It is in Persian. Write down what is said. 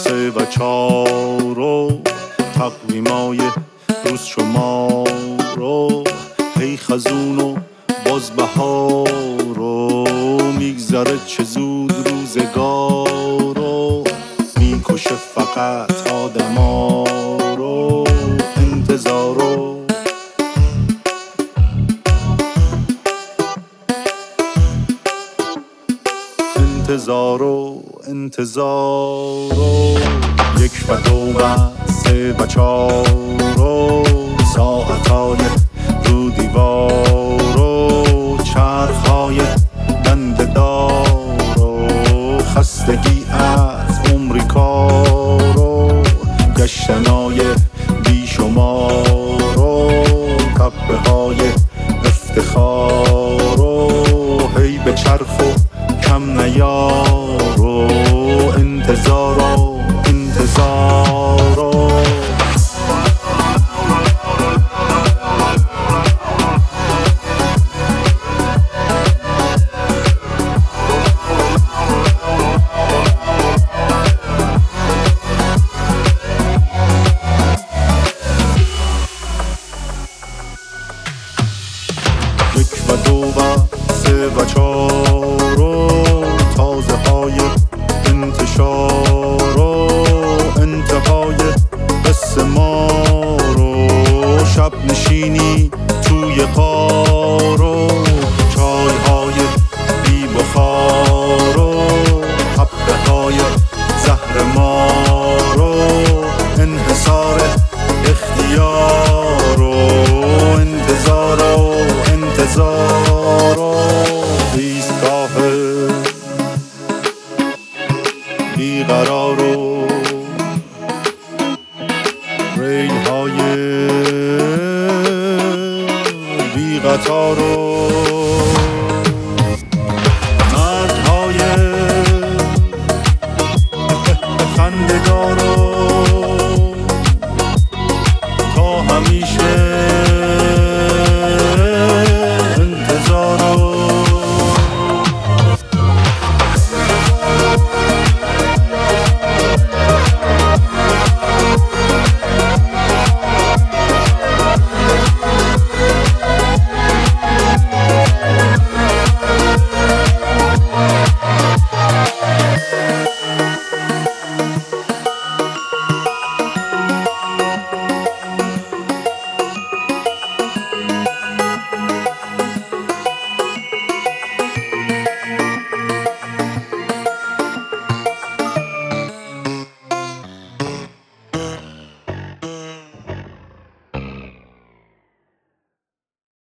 3 و 4 و تقویمای روز شمار و هی خزون و باز بهار و میگذره چه زود روزگار و میکشه فقط آدما رو انتظار و انتظار و 1 و 2 و 3 و 4 و ساعتای رو دیوار و چرخهای دنده دار و خستگی از عمریکار و گشتنای بیشمار و تپه های افتخار و هی به چرخ و کم نیار و انتظار و انتظار و و 2 و 3 و 4 و تازه های انتشار و انتهای قصه ما رو شب نشینی توی قار و چای های بی بخار و حبه های زهر ما رو انحصار اختیار و انتظار و انتظار و ایستگاه بیقرار و ریل های بی قطار و مردهای خنده‌دار و تا همیشه